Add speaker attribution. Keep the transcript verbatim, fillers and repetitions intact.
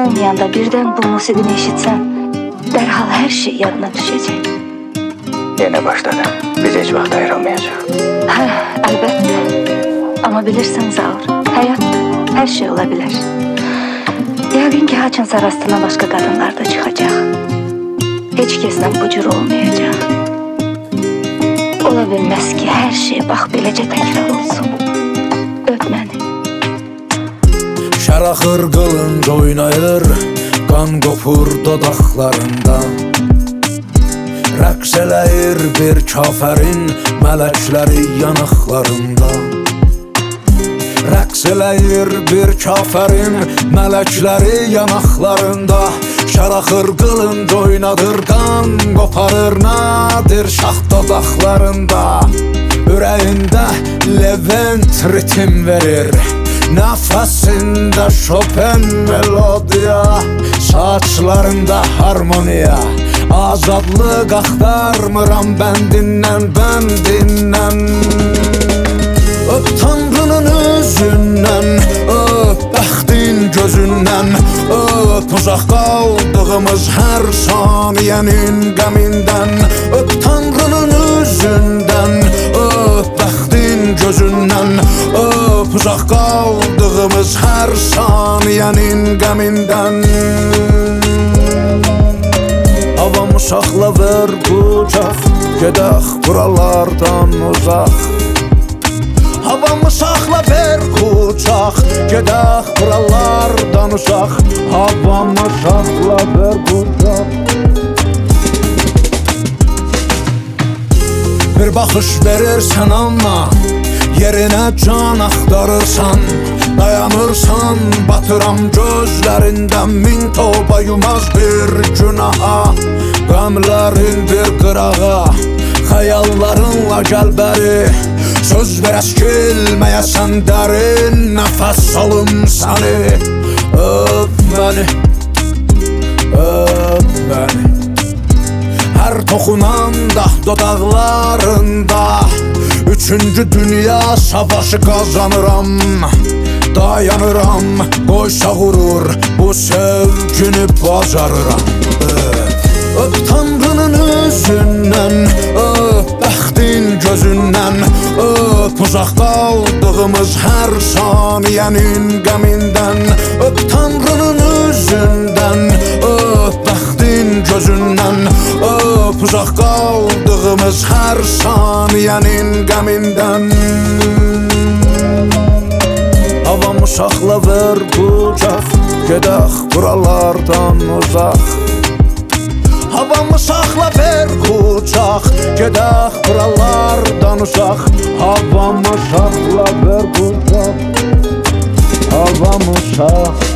Speaker 1: olmayanda birdən bu musiqini eşitsən, dərhal hər şey yadına düşəcək.
Speaker 2: Yenə başladı. Biz heç vaxt ayrılmayacaq.
Speaker 1: Hə, əlbəttə. Amma bilirsən Zaur, həyat hər şey ola bilər. Yəqin ki, haçınsa rastına başqa qadınlar da çıxacaq. Heç kəslə bu cür olmayacaq. Ola bilməz ki, hər şey bax beləcə təkrar olsun. Öp məni.
Speaker 3: Şəraxır qılınc oynayır, qan qopur dodaqlarından. Rəqs eləyir bir kafərin mələkləri yanaqlarında. Rəqs eləyir bir kafərin mələkləri yanaqlarında. Şəraxır qılınc oynadır, qan qoparır nadir şax dodaqlarında. Ürəyində Levent ritim verir, nəfəsində Chopin melodiya, saçlarında harmoniya. Azadlıq axtarmıram bəndindən, bəndindən. Öp Tanrının özündən, öp bəxtin gözündən, öp uzaq qaldığımız hər saniyənin qəmindən. Öp Tanrının özündən, öp bəxtin gözündən, öp uzaq qaldığımız hər saniyənin qəmindən. Havamı saxla ver qucaq, gedək buralardan uzaq. Havamı saxla ver qucaq, gedək buralardan uzaq. Havamı saxla ver qucaq. Bir baxış verirsən amma yerinə can axtarırsan. Dayanırsan, batıram gözlərindən min topa yumaz bir günaha. Qəmlərin bir qırağa, xəyallarınla gəl bəri. Söz verəs kilməyəsən dərin, nəfəs alım səni. Öp məni, öp məni. Hər toxunanda dodaqlarında üçüncü dünya savaşı qazanıram. Dayanıram, qoysa qurur, bu sevgini bacarıram. Öp Tanrının özündən, öp bəxtin gözündən, öp uzaq qaldığımız hər saniyənin qəmindən. Öp Tanrının özündən, öp bəxtin gözündən, öp uzaq qaldığımız hər saniyənin qəmindən. Havamı saxla ver qucaq, gedək buralardan uzaq. Havamı saxla ver qucaq, gedək buralardan uzaq. Havamı saxla ver qucaq, havamı saxla.